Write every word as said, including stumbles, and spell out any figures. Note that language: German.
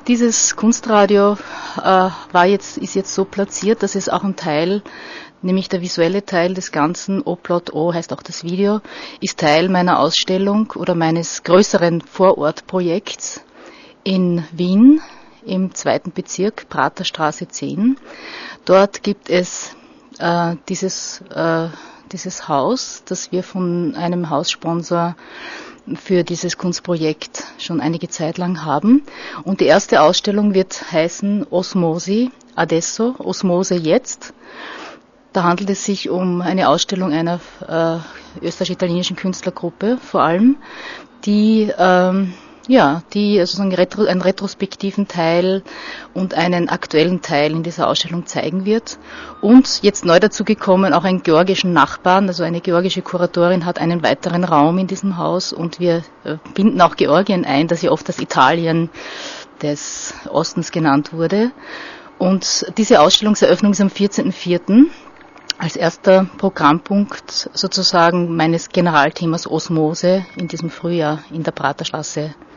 Dieses Kunstradio äh, war jetzt, ist jetzt so platziert, dass es auch ein Teil, nämlich der visuelle Teil des Ganzen, O-Plot O heißt auch das Video, ist Teil meiner Ausstellung oder meines größeren Vorortprojekts in Wien im zweiten Bezirk, Praterstraße zehn. Dort gibt es äh, dieses, äh, dieses Haus, das wir von einem Haussponsor für dieses Kunstprojekt schon einige Zeit lang haben. Und die erste Ausstellung wird heißen Osmosi Adesso, Osmose jetzt. Da handelt es sich um eine Ausstellung einer äh, österreichisch-italienischen Künstlergruppe vor allem, die ähm, ja, die also einen, retro, einen retrospektiven Teil und einen aktuellen Teil in dieser Ausstellung zeigen wird. Und jetzt neu dazu gekommen, auch einen georgischen Nachbarn, also eine georgische Kuratorin hat einen weiteren Raum in diesem Haus und wir äh, binden auch Georgien ein, das ja oft das Italien des Ostens genannt wurde. Und diese Ausstellungseröffnung ist am vierzehnten vierten als erster Programmpunkt sozusagen meines Generalthemas Osmose in diesem Frühjahr in der Praterstraße